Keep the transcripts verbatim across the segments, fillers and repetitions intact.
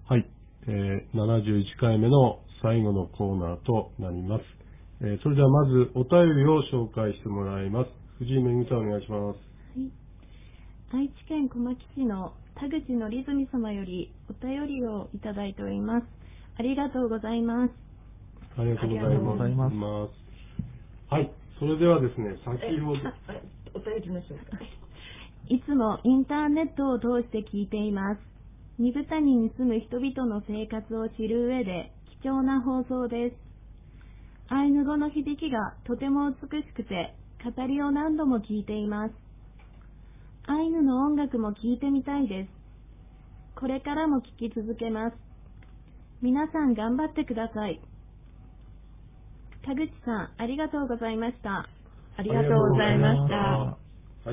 はい、えー、ななじゅういっかいめの最後のコーナーとなります。えー、それではまずお便りを紹介してもらいます。藤井めぐみさんお願いします。 はい、愛知県小牧市の田口則純様よりお便りをいただいております。ありがとうございます。 ありがとうございます。はい、それではですね、先ほどお便りの紹介。 いつもインターネットを通して聞いています。二部谷に住む人々の生活を知る上で貴重な放送です。アイヌ語の響きがとても美しくて、語りを何度も聞いています。アイヌの音楽も聞いてみたいです。これからも聞き続けます。皆さん頑張ってください。田口さん、ありがとうございました。 ありがとうございました。 はい、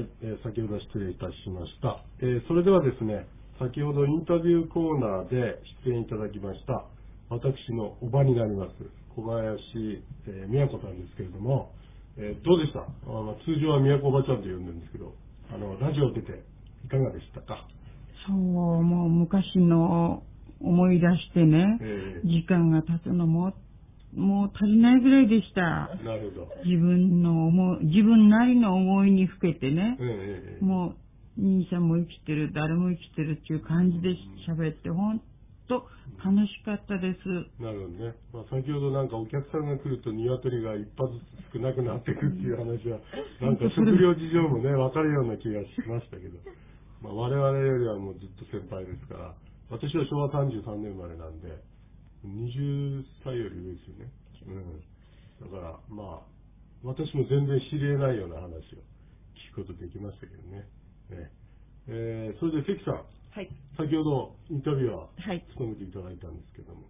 えー、先ほど失礼いたしました。えー、それではですね、先ほどインタビューコーナーで出演いただきました私のおばになります小林、えー、宮子さんですけれども、えー、どうでした？あの通常は宮子おばちゃんと呼んでるんですけど、あのラジオ出ていかがでしたか？ そう、もう昔の思い出してね、えー、時間が経つのももう足りないぐらいでした。 なるほど。 自分の思い、自分なりの思いにふけてね、 えー、 もう兄さんも生きてる、誰も生きてるっていう感じで喋って、ほんと楽しかったです。 なるほどね。まあ、先ほどなんかお客さんが来ると鶏が一発ずつ少なくなっていくっていう話は、なんか食料事情もね、分かるような気がしましたけど、まあ、我々よりはもうずっと先輩ですから、私はしょわさんじゅうさんねん生まれなんで、にじゅっさいより上ですよね。うん。だから、まあ、私も全然知り得ないような話を聞くことできましたけどね。ねえー、それで関さん、 はい、 先ほどインタビュアー務めていただいたんですけども、はい、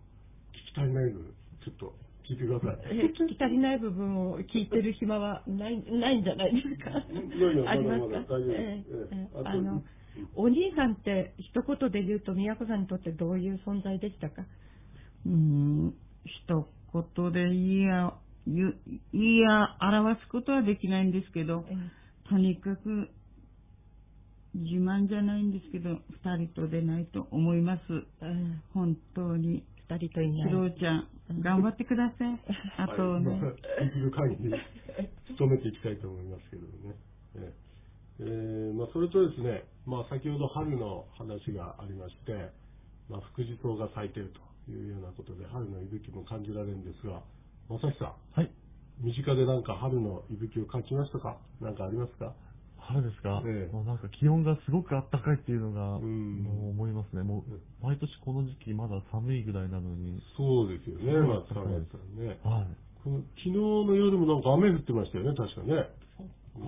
聞き足りない部分ちょっと聞いてください。 え聞き足りない部分を聞いてる暇はないないんじゃないですか？ありますか？えー、あのお兄さんって一言で言うと宮子さんにとってどういう存在でしたか？ うーん、一言で言いや言いや表すことはできないんですけど、えー、とにかく自慢じゃないんですけど、二人とでないと思います。うん、本当に。 二人といない。 ひろちゃん、頑張ってください。あとね。 はい、できる限り努めていきたいと思いますけどね。えーえー、まあ、それとですね、まあ、先ほど春の話がありまして、まあ、福寿草が咲いているというようなことで、春の息吹も感じられるんですが、正木さん。 はい。 身近でなんか春の息吹を感じましたか？なんかありますか？ 春ですか、 ええ、 もうなんか気温がすごく暖かいっていうのが、うん、もう思いますね。もう毎年この時期まだ寒いぐらいなのに。 そうですよね、まあ寒いですね。 はい。 この昨日の夜もなんか雨降ってましたよね、確かね。 うん、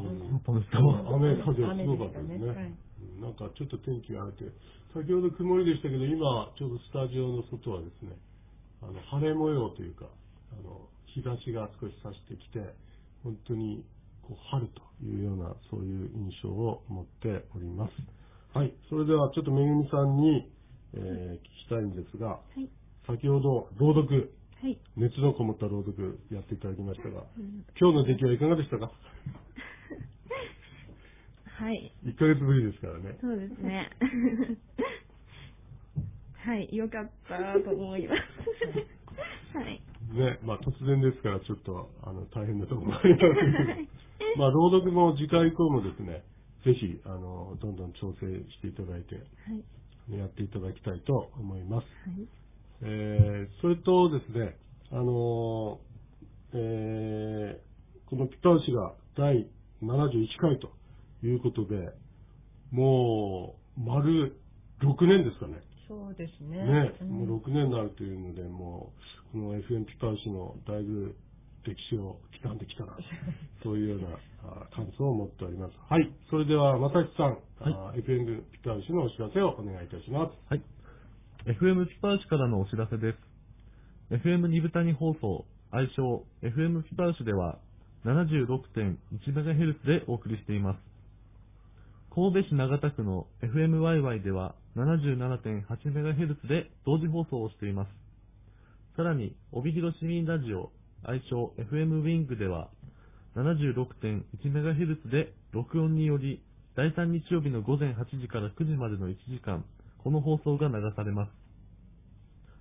本当ですか？ 雨風すごかったですね。ね、はい、なんかちょっと天気が荒れて、先ほど曇りでしたけど、今ちょうどスタジオの外はですね、あの晴れ模様というか、あの日差しが少し差してきて、本当に春というようなそういう印象を持っております。はい、それではちょっとめぐみさんに、えー、聞きたいんですが、はい、先ほど朗読、はい、熱のこもった朗読やっていただきましたが、うん、今日の出来はいかがでしたか？ はい。 いっかげつぶりですからね。 そうですね。はい、よかったと思います。はい。 ね、まあ突然ですからちょっとあの大変なところもありますけど。まあ、朗読も次回以降もですね、ぜひ、あの、どんどん調整していただいて、はい、やっていただきたいと思います。はい、えー、それとですね、あの、えー、このピタウシがだいななじゅういっかいということで、もう、丸ろくねんですかね。 そうですね。 ね、うん、もうろくねんになるというので、もう、この エフエム ピタウシのだいぶ、歴史を刻んできたな、そういうような感想を持っております。はい、それでは正木さん、はい、エフエム ピタウシのお知らせをお願いいたします。 はい、エフエム ピタウシからのお知らせです。エフエム 二部谷放送、愛称 エフエム ピタウシでは ななじゅうろくてんいちメガヘルツ でお送りしています。神戸市長田区の エフエムワイワイ では ななじゅうななてんはちメガヘルツ で同時放送をしています。さらに、帯広市民ラジオ愛称 エフエム ウィングでは ななじゅうろくてんいちメガヘルツ で録音によりだいさん日曜日の午前はちじからくじまでのいちじかん、この放送が流されます。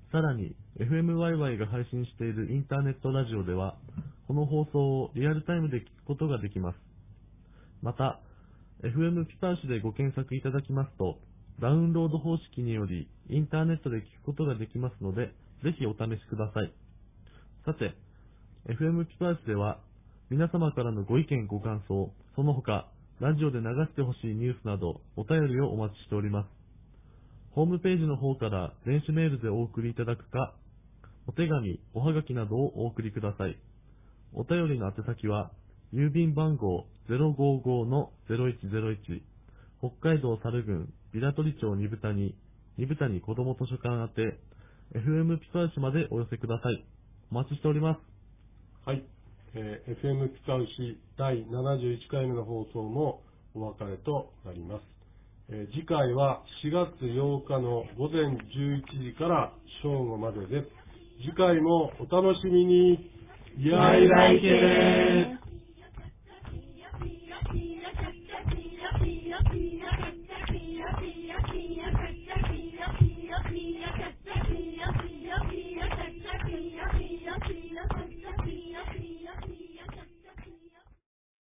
さらに、エフエムワイワイ が配信しているインターネットラジオでは、この放送をリアルタイムで聞くことができます。また、エフエム ピパーシュでご検索いただきますと、ダウンロード方式によりインターネットで聞くことができますので、ぜひお試しください。さて、エフエム ピパーシュでは、皆様からのご意見ご感想、その他、ラジオで流してほしいニュースなど、お便りをお待ちしております。ホームページの方から電子メールでお送りいただくか、お手紙、おはがきなどをお送りください。お便りの宛先は、郵便番号 ゼロごごのゼロいちゼロいち、北海道猿郡平取町二部谷、二部谷子ども図書館宛て、エフエム ピパウシまでお寄せください。お待ちしております。 はい。えー、エフエム ピパウシだいななじゅういっかいめの放送もお別れとなります。えー、次回はしがつようかのごぜんじゅういちじから正午までです。次回もお楽しみに。 バイバイケー。